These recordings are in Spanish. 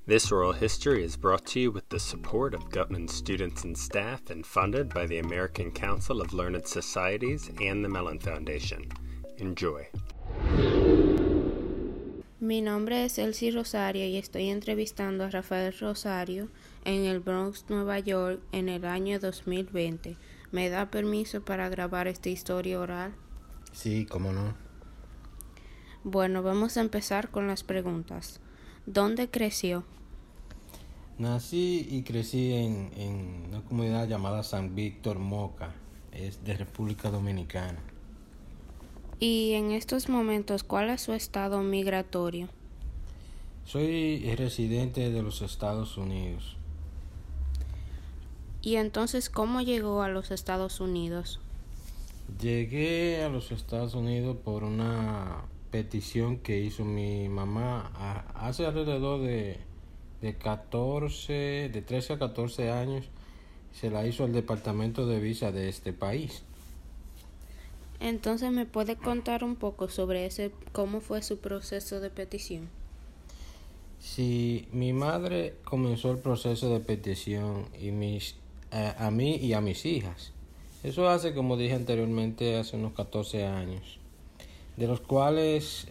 This oral history is brought to you with the support of Gutman students and staff and funded by the American Council of Learned Societies and the Mellon Foundation. Enjoy. Mi nombre es Elsie Rosario y estoy entrevistando a Rafael Rosario en el Bronx, Nueva York, en el año 2020. ¿Me da permiso para grabar esta historia oral? Sí, cómo no. Bueno, vamos a empezar con las preguntas. ¿Dónde creció? Nací y crecí en una comunidad llamada San Víctor Moca, es de República Dominicana. Y en estos momentos, ¿cuál es su estado migratorio? Soy residente de los Estados Unidos. Y entonces, ¿cómo llegó a los Estados Unidos? Llegué a los Estados Unidos por una petición que hizo mi mamá hace alrededor de 13 a 14 años. Se la hizo al departamento de visa de este país. Entonces, ¿me puede contar un poco sobre cómo fue su proceso de petición? Sí, mi madre comenzó el proceso de petición a mí y a mis hijas. Eso hace, como dije anteriormente, hace unos 14 años, de los cuales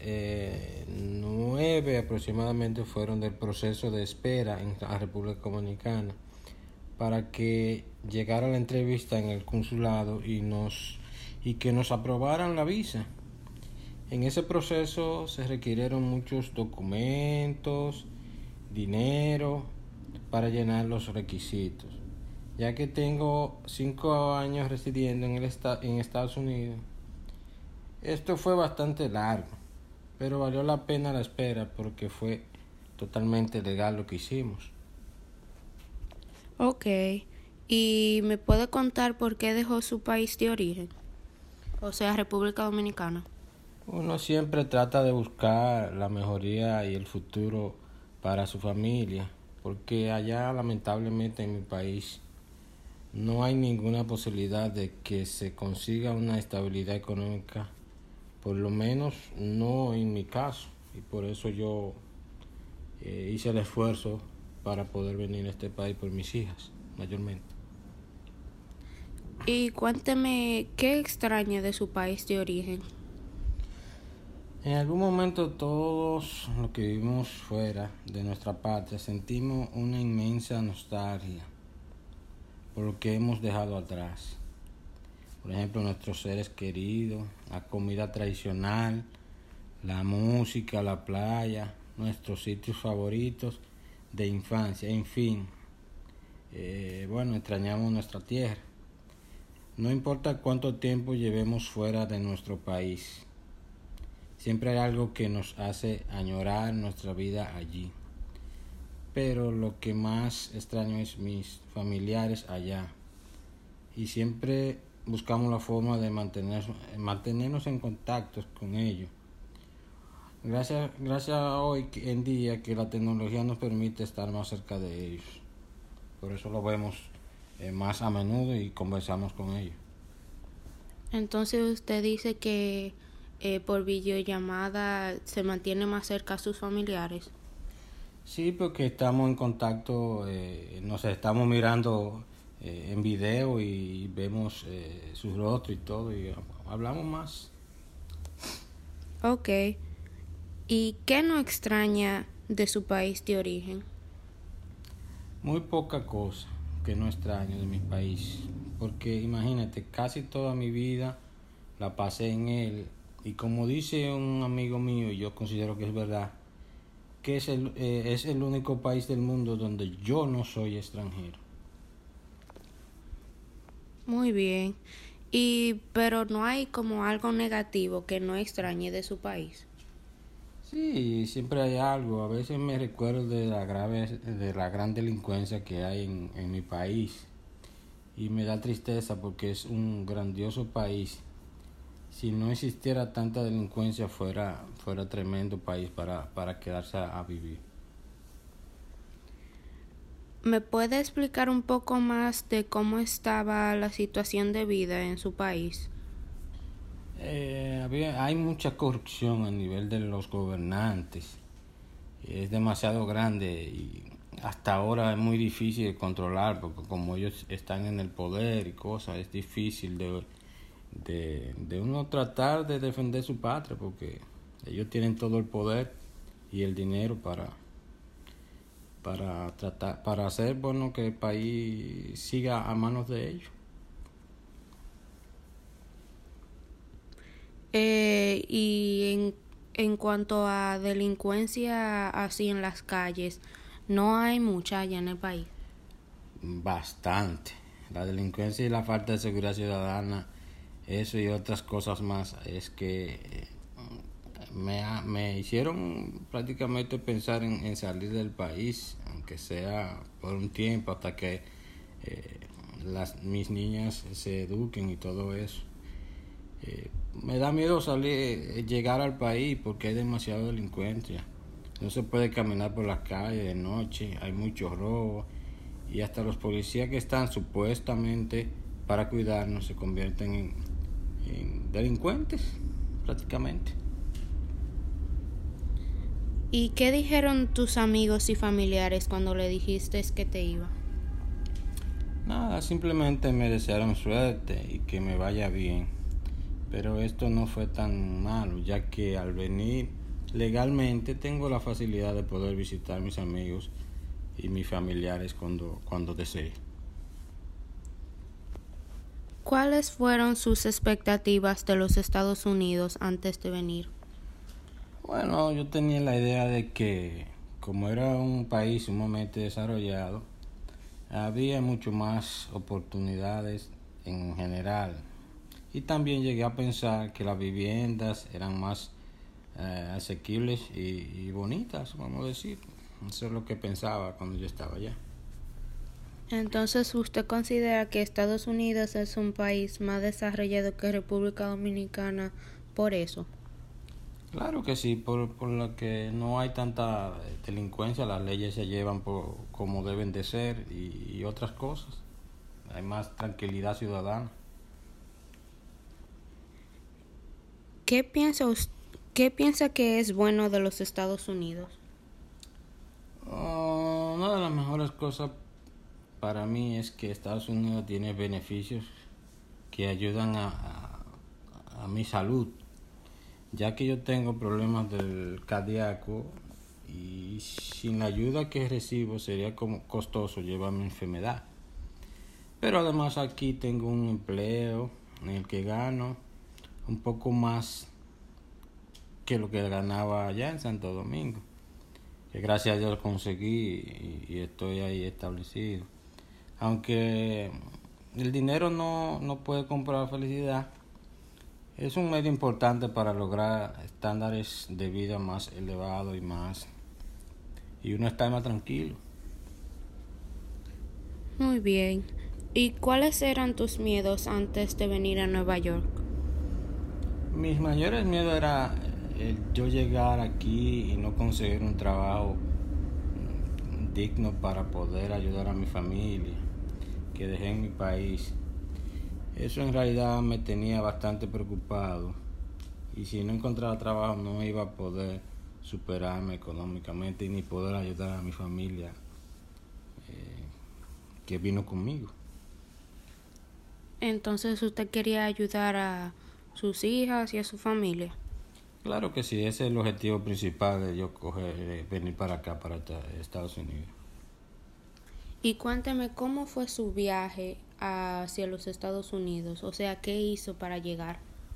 9 aproximadamente fueron del proceso de espera en la República Dominicana para que llegara la entrevista en el consulado y que nos aprobaran la visa. En ese proceso se requirieron muchos documentos, dinero para llenar los requisitos. Ya que tengo 5 años residiendo en Estados Unidos, esto fue bastante largo, pero valió la pena la espera porque fue totalmente legal lo que hicimos. Ok. ¿Y me puede contar por qué dejó su país de origen? O sea, República Dominicana. Uno siempre trata de buscar la mejoría y el futuro para su familia, porque allá lamentablemente en mi país no hay ninguna posibilidad de que se consiga una estabilidad económica, por lo menos no en mi caso, y por eso yo hice el esfuerzo para poder venir a este país por mis hijas, mayormente. Y cuénteme, ¿qué extraña de su país de origen? En algún momento todos los que vivimos fuera de nuestra patria sentimos una inmensa nostalgia por lo que hemos dejado atrás. Por ejemplo, nuestros seres queridos, la comida tradicional, la música, la playa, nuestros sitios favoritos de infancia, en fin. Extrañamos nuestra tierra. No importa cuánto tiempo llevemos fuera de nuestro país, siempre hay algo que nos hace añorar nuestra vida allí. Pero lo que más extraño es mis familiares allá. Y siempre buscamos la forma de mantenernos en contacto con ellos. Gracias a hoy en día que la tecnología nos permite estar más cerca de ellos. Por eso lo vemos más a menudo y conversamos con ellos. Entonces usted dice que por videollamada se mantiene más cerca a sus familiares. Sí, porque estamos en contacto, nos estamos mirando en video y vemos su rostro y todo y hablamos más. Ok. ¿Y qué no extraña de su país de origen? Muy poca cosa que no extraño de mi país, porque imagínate, casi toda mi vida la pasé en él y como dice un amigo mío, y yo considero que es verdad, que es el único país del mundo donde yo no soy extranjero. Muy bien. Pero no hay como algo negativo que no extrañe de su país. Sí, siempre hay algo. A veces me recuerdo de la gran delincuencia que hay en mi país y me da tristeza porque es un grandioso país. Si no existiera tanta delincuencia fuera tremendo país para quedarse a vivir. ¿Me puede explicar un poco más de cómo estaba la situación de vida en su país? Hay mucha corrupción a nivel de los gobernantes. es demasiado grande y hasta ahora es muy difícil de controlar porque como ellos están en el poder y cosas, es difícil de uno tratar de defender su patria porque ellos tienen todo el poder y el dinero para hacer bueno que el país siga a manos de ellos. Y en cuanto a delincuencia así en las calles, no hay mucha allá en el país. Bastante. La delincuencia y la falta de seguridad ciudadana, eso y otras cosas más, es que me hicieron prácticamente pensar en salir del país, aunque sea por un tiempo, hasta que mis niñas se eduquen y todo eso. Me da miedo llegar al país porque hay demasiada delincuencia. No se puede caminar por las calles de noche, hay muchos robos y hasta los policías que están supuestamente para cuidarnos se convierten en delincuentes prácticamente. ¿Y qué dijeron tus amigos y familiares cuando le dijiste que te iba? Nada, simplemente me desearon suerte y que me vaya bien. Pero esto no fue tan malo, ya que al venir legalmente tengo la facilidad de poder visitar a mis amigos y mis familiares cuando desee. ¿Cuáles fueron sus expectativas de los Estados Unidos antes de venir? Bueno, yo tenía la idea de que como era un país sumamente desarrollado, había mucho más oportunidades en general. Y también llegué a pensar que las viviendas eran más asequibles y bonitas, vamos a decir. Eso es lo que pensaba cuando yo estaba allá. Entonces, ¿usted considera que Estados Unidos es un país más desarrollado que República Dominicana por eso? Claro que sí, por lo que no hay tanta delincuencia, las leyes se llevan como deben de ser y otras cosas. Hay más tranquilidad ciudadana. ¿Qué piensa que es bueno de los Estados Unidos? Una de las mejores cosas para mí es que Estados Unidos tiene beneficios que ayudan a mi salud, ya que yo tengo problemas del cardíaco y sin la ayuda que recibo sería como costoso llevar mi enfermedad. Pero además aquí tengo un empleo en el que gano un poco más que lo que ganaba allá en Santo Domingo, que gracias a Dios conseguí y estoy ahí establecido. Aunque el dinero no puede comprar felicidad, es un medio importante para lograr estándares de vida más elevados y uno está más tranquilo. Muy bien. ¿Y cuáles eran tus miedos antes de venir a Nueva York? Mis mayores miedos era yo llegar aquí y no conseguir un trabajo digno para poder ayudar a mi familia que dejé en mi país. Eso en realidad me tenía bastante preocupado y si no encontraba trabajo no iba a poder superarme económicamente ni poder ayudar a mi familia que vino conmigo. Entonces, ¿usted quería ayudar a sus hijas y a su familia? Claro que sí, ese es el objetivo principal de yo venir para acá, para Estados Unidos. Y cuénteme cómo fue su viaje hacia los Estados Unidos, o sea, ¿qué hizo para llegar?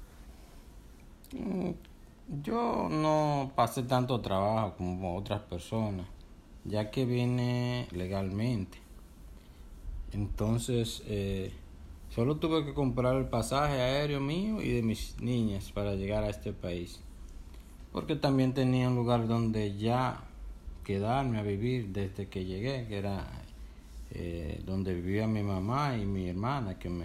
Yo no pasé tanto trabajo como otras personas, ya que vine legalmente. Entonces, solo tuve que comprar el pasaje aéreo mío y de mis niñas para llegar a este país. Porque también tenía un lugar donde ya quedarme a vivir desde que llegué, que era donde vivía mi mamá y mi hermana, que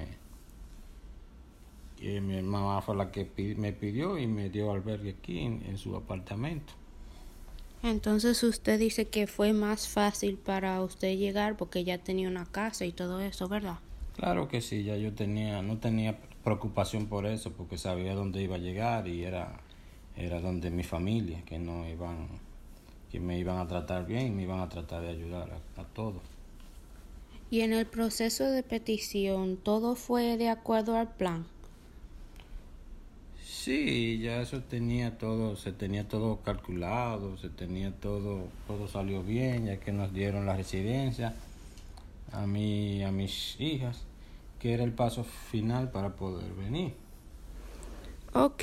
mi mamá fue la que me pidió y me dio albergue aquí en su apartamento. Entonces usted dice que fue más fácil para usted llegar porque ya tenía una casa y todo eso, ¿verdad? Claro que sí, ya yo no tenía preocupación por eso, porque sabía dónde iba a llegar y era donde mi familia, que no iban que me iban a tratar bien y me iban a tratar de ayudar a todos. Y en el proceso de petición, ¿todo fue de acuerdo al plan? Sí, ya eso tenía todo, se tenía todo calculado, se tenía todo salió bien, ya que nos dieron la residencia a mí y a mis hijas, que era el paso final para poder venir. Ok.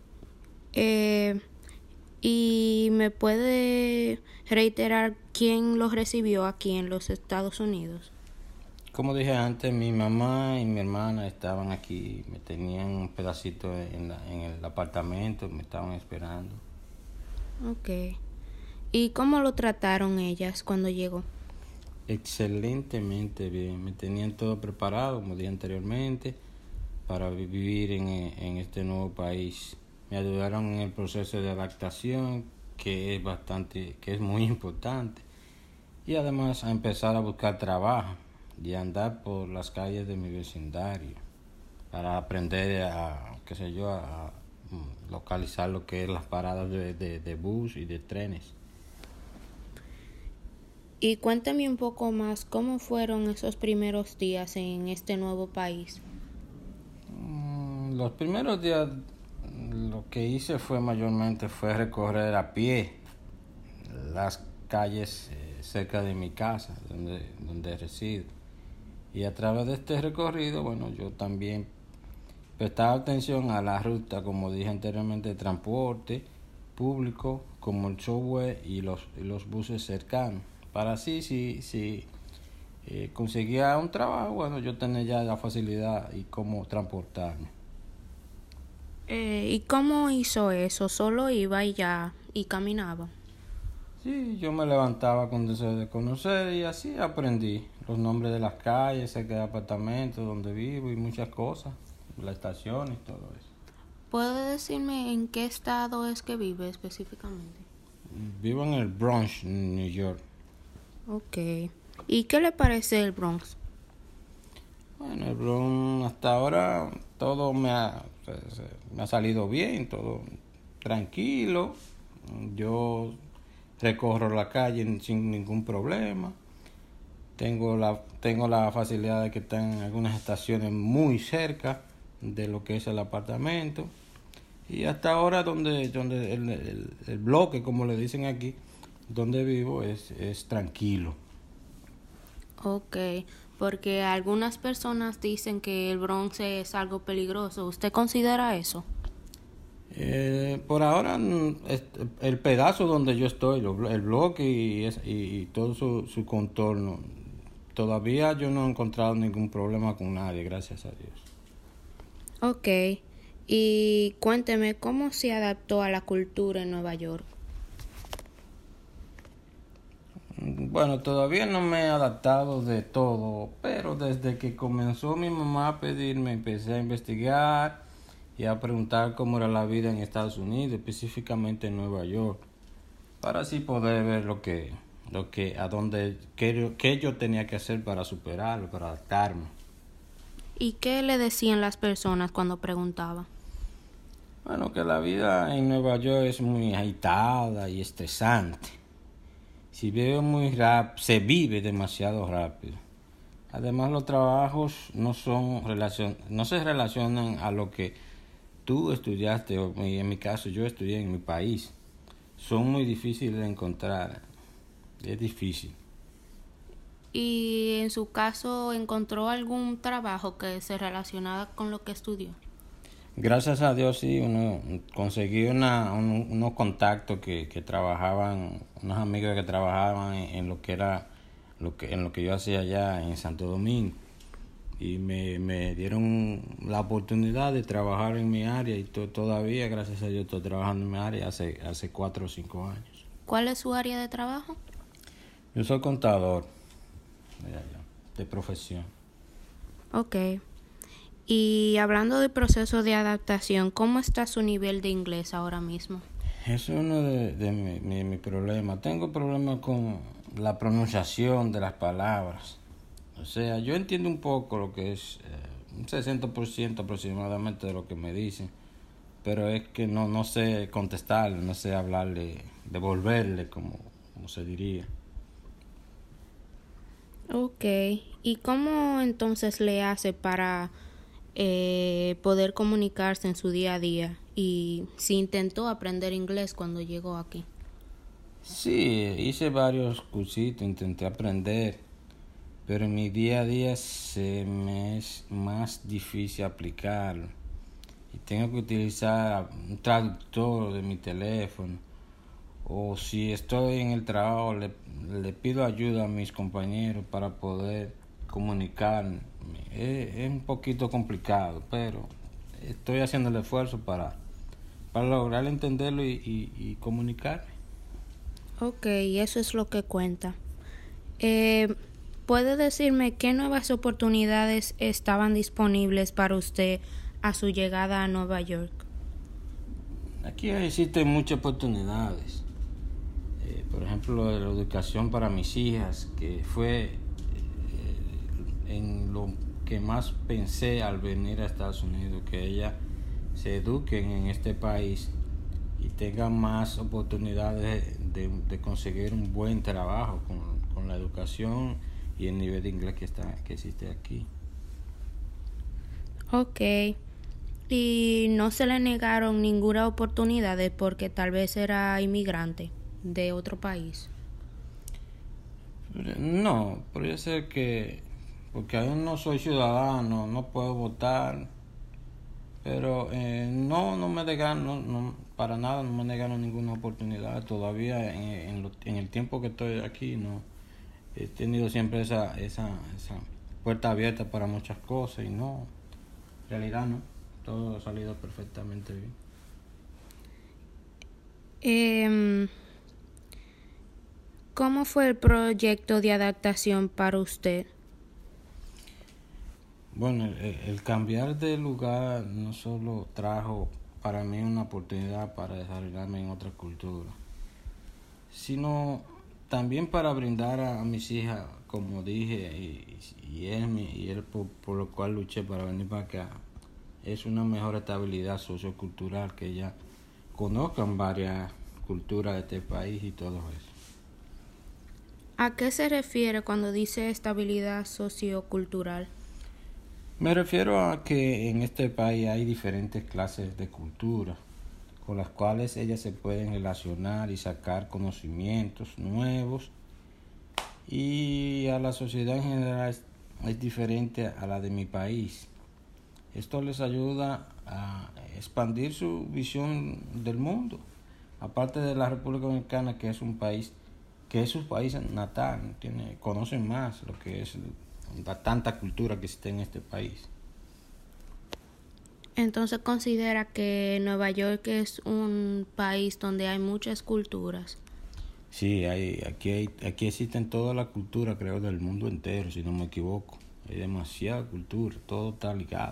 ¿Y me puede reiterar quién los recibió aquí en los Estados Unidos? Como dije antes, mi mamá y mi hermana estaban aquí, me tenían un pedacito en el apartamento, me estaban esperando. Ok. ¿Y cómo lo trataron ellas cuando llegó? Excelentemente bien, me tenían todo preparado, como dije anteriormente, para vivir en este nuevo país. Me ayudaron en el proceso de adaptación, que es muy importante, y además a empezar a buscar trabajo y andar por las calles de mi vecindario para aprender a localizar lo que es las paradas de bus y de trenes. Y cuéntame un poco más, ¿cómo fueron esos primeros días en este nuevo país? Los primeros días lo que hice fue recorrer a pie las calles cerca de mi casa, donde resido. Y a través de este recorrido, bueno, yo también prestaba atención a la ruta, como dije anteriormente, de transporte público, como el subway y los buses cercanos. Para así, si conseguía un trabajo, bueno, yo tenía ya la facilidad y cómo transportarme. ¿Y cómo hizo eso? ¿Solo iba y ya y caminaba? Sí, yo me levantaba con deseo de conocer y así aprendí los nombres de las calles, cerca de apartamentos donde vivo y muchas cosas, la estación y todo eso. ¿Puede decirme en qué estado es que vive específicamente? Vivo en el Bronx, New York. Ok. ¿Y qué le parece el Bronx? Bueno, el Bronx hasta ahora todo me ha salido bien, todo tranquilo. Yo recorro la calle sin ningún problema. Tengo la facilidad de que están algunas estaciones muy cerca de lo que es el apartamento. Y hasta ahora donde el bloque, como le dicen aquí, donde vivo es tranquilo. Ok, porque algunas personas dicen que el Bronx es algo peligroso. ¿Usted considera eso? Por ahora, el pedazo donde yo estoy, el bloque y todo su contorno, todavía yo no he encontrado ningún problema con nadie, gracias a Dios. Ok, y cuénteme cómo se adaptó a la cultura en Nueva York. Bueno, todavía no me he adaptado de todo, pero desde que comenzó mi mamá a pedirme, empecé a investigar y a preguntar cómo era la vida en Estados Unidos, específicamente en Nueva York, para así poder ver qué yo tenía que hacer para superarlo, para adaptarme. ¿Y qué le decían las personas cuando preguntaba? Bueno, que la vida en Nueva York es muy agitada y estresante. Se vive demasiado rápido. Además, los trabajos no se relacionan a lo que tú estudiaste, o en mi caso yo estudié en mi país. Son muy difíciles de encontrar. Es difícil. ¿Y en su caso encontró algún trabajo que se relacionara con lo que estudió? Gracias a Dios sí, conseguí unos contactos que trabajaban, unos amigos que trabajaban en lo que era en lo que yo hacía allá en Santo Domingo, y me dieron la oportunidad de trabajar en mi área y todavía, gracias a Dios, estoy trabajando en mi área hace 4 o 5 años. ¿Cuál es su área de trabajo? Yo soy contador de profesión. Ok. Y hablando del proceso de adaptación, ¿cómo está su nivel de inglés ahora mismo? Eso es uno de mi problema. Tengo problemas con la pronunciación de las palabras. O sea, yo entiendo un poco lo que es un 60% aproximadamente de lo que me dicen, pero es que no sé contestarle, no sé hablarle, devolverle como se diría. Ok, ¿y cómo entonces le hace para poder comunicarse en su día a día? ¿Y si intentó aprender inglés cuando llegó aquí? Sí, hice varios cursitos, intenté aprender, pero en mi día a día se me es más difícil aplicarlo. Y tengo que utilizar un traductor de mi teléfono. O si estoy en el trabajo, le pido ayuda a mis compañeros para poder comunicarme. Es un poquito complicado, pero estoy haciendo el esfuerzo para lograr entenderlo y comunicarme. Ok, eso es lo que cuenta. ¿Puede decirme qué nuevas oportunidades estaban disponibles para usted a su llegada a Nueva York? Aquí existen muchas oportunidades. Por ejemplo, la educación para mis hijas, que fue en lo que más pensé al venir a Estados Unidos, que ellas se eduquen en este país y tengan más oportunidades de conseguir un buen trabajo con la educación y el nivel de inglés que existe aquí. Ok. ¿Y no se le negaron ninguna oportunidad porque tal vez era inmigrante de otro país? No, podría ser que, porque aún no soy ciudadano, no puedo votar, pero no me negaron, para nada no me negaron ninguna oportunidad. Todavía en el tiempo que estoy aquí, no he tenido siempre esa puerta abierta para muchas cosas y no, en realidad no, todo ha salido perfectamente bien. ¿Cómo fue el proyecto de adaptación para usted? Bueno, el cambiar de lugar no solo trajo para mí una oportunidad para desarrollarme en otra cultura, sino también para brindar a mis hijas, como dije, y él por lo cual luché para venir para acá, es una mejor estabilidad sociocultural, que ellas conozcan varias culturas de este país y todo eso. ¿A qué se refiere cuando dice estabilidad sociocultural? Me refiero a que en este país hay diferentes clases de cultura con las cuales ellas se pueden relacionar y sacar conocimientos nuevos, y a la sociedad en general es diferente a la de mi país. Esto les ayuda a expandir su visión del mundo, aparte de la República Dominicana, que es un país que es su país natal, conocen más lo que es la tanta cultura que existe en este país. Entonces considera que Nueva York es un país donde hay muchas culturas. Sí, aquí existen toda la cultura, creo, del mundo entero, si no me equivoco. Hay demasiada cultura, todo está ligado.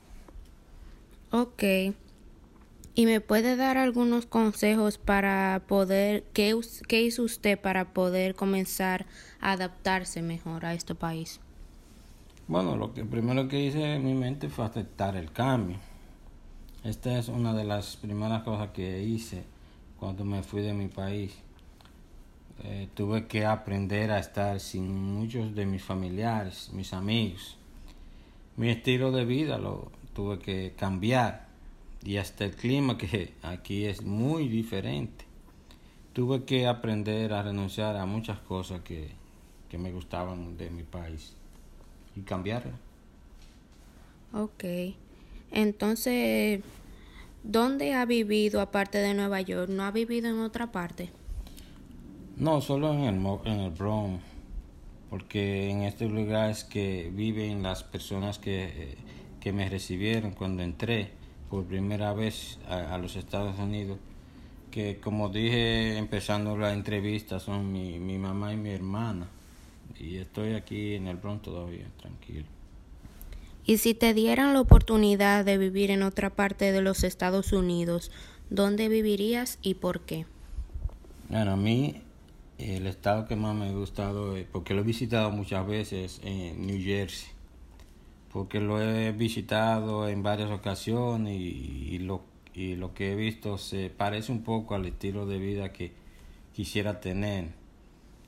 Ok. ¿Y me puede dar algunos consejos para poder, qué hizo usted para poder comenzar a adaptarse mejor a este país? Bueno, lo que primero que hice en mi mente fue aceptar el cambio. Esta es una de las primeras cosas que hice cuando me fui de mi país. Tuve que aprender a estar sin muchos de mis familiares, mis amigos. Mi estilo de vida lo tuve que cambiar, y hasta el clima, que aquí es muy diferente. Tuve que aprender a renunciar a muchas cosas que me gustaban de mi país y cambiarlas. Ok. Entonces, ¿dónde ha vivido aparte de Nueva York? ¿No ha vivido en otra parte? No, solo en el Bronx, porque en este lugar es que viven las personas que me recibieron cuando entré por primera vez a los Estados Unidos, que, como dije empezando la entrevista, son mi mamá y mi hermana, y estoy aquí en el Bronx todavía, tranquilo. Y si te dieran la oportunidad de vivir en otra parte de los Estados Unidos, ¿dónde vivirías y por qué? Bueno, a mí el estado que más me ha gustado, porque lo he visitado muchas veces, en New Jersey, porque lo he visitado en varias ocasiones y lo que he visto se parece un poco al estilo de vida que quisiera tener.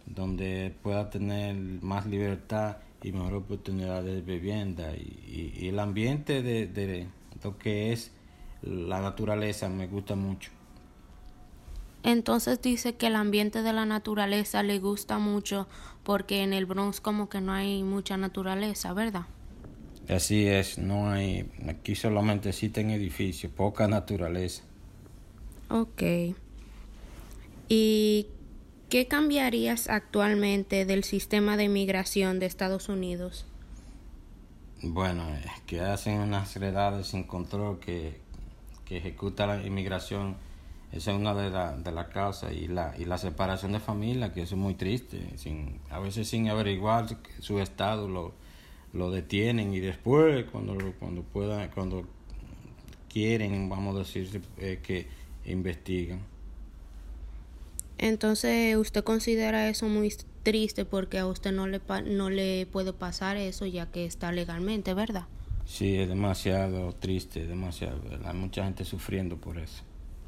donde pueda tener más libertad y mejor oportunidades de vivienda y el ambiente de lo que es la naturaleza me gusta mucho. Entonces dice que el ambiente de la naturaleza le gusta mucho porque en el Bronx como que no hay mucha naturaleza, ¿verdad? Así es, no hay, aquí solamente existen edificios, poca naturaleza. Ok. ¿Y qué cambiarías actualmente del sistema de inmigración de Estados Unidos? Bueno, es que hacen unas redades sin control que ejecuta la inmigración. Esa es una de las causas y la separación de familia, que eso es muy triste. A veces sin averiguar su estado lo detienen y después cuando quieren, vamos a decir, que investigan. Entonces, ¿usted considera eso muy triste porque a usted no le puede pasar eso ya que está legalmente, ¿verdad? Sí, es demasiado triste, demasiado. Hay mucha gente sufriendo por eso.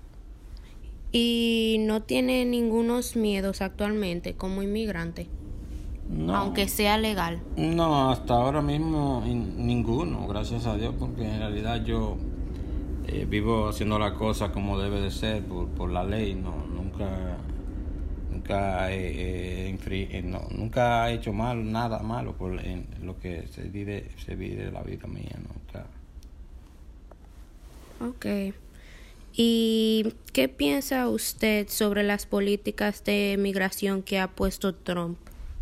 ¿Y no tiene ningunos miedos actualmente como inmigrante? No, Aunque sea legal. no, hasta ahora mismo ninguno, gracias a Dios, porque en realidad yo vivo haciendo la cosa como debe de ser por la ley, nunca he hecho nada malo en lo que se vive la vida mía, nunca. Ok. ¿Y qué piensa usted sobre las políticas de migración que ha puesto Trump?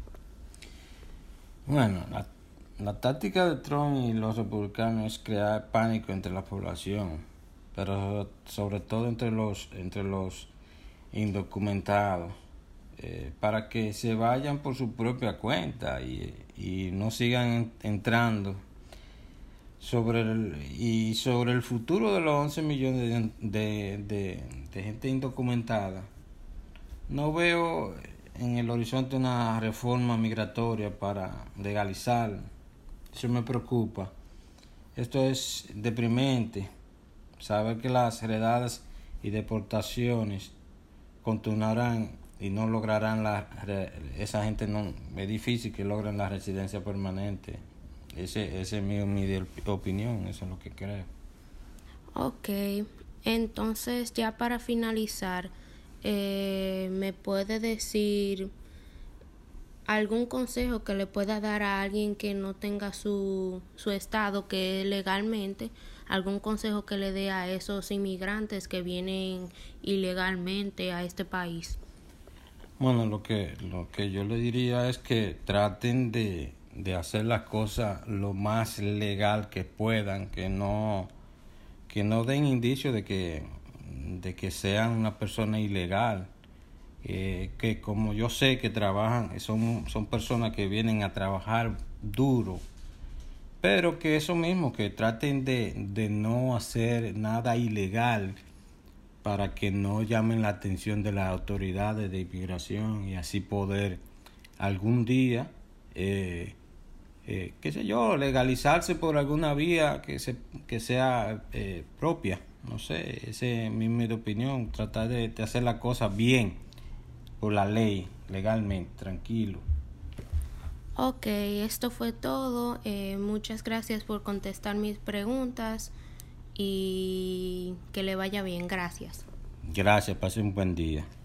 Bueno, la táctica de Trump y los republicanos es crear pánico entre la población, pero sobre todo entre los indocumentados, para que se vayan por su propia cuenta y no sigan entrando sobre el futuro de los 11 millones de gente indocumentada. No veo en el horizonte una reforma migratoria para legalizar. Eso me preocupa. Esto es deprimente. Saber que las heredadas y deportaciones continuarán y no lograrán esa gente no es difícil que logren la residencia permanente. Ese es mi opinión, eso es lo que creo. Ok, entonces ya para finalizar, ¿me puede decir algún consejo que le pueda dar a alguien que no tenga su estado, que legalmente, algún consejo que le dé a esos inmigrantes que vienen ilegalmente a este país? Bueno, lo que yo le diría es que traten de hacer las cosas lo más legal que puedan, que no den indicios de que sean una persona ilegal, que como yo sé que trabajan, son personas que vienen a trabajar duro, pero que eso mismo, que traten de no hacer nada ilegal para que no llamen la atención de las autoridades de inmigración y así poder algún día, qué sé yo, legalizarse por alguna vía que sea propia. No sé, esa es mi opinión, tratar de hacer las cosas bien, por la ley, legalmente, tranquilo. Ok, esto fue todo. Muchas gracias por contestar mis preguntas y que le vaya bien. Gracias. Gracias, pase un buen día.